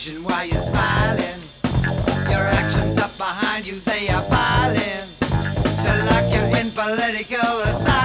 vision while you're smiling. Your actions up behind you, they are piling to lock you in political asylum.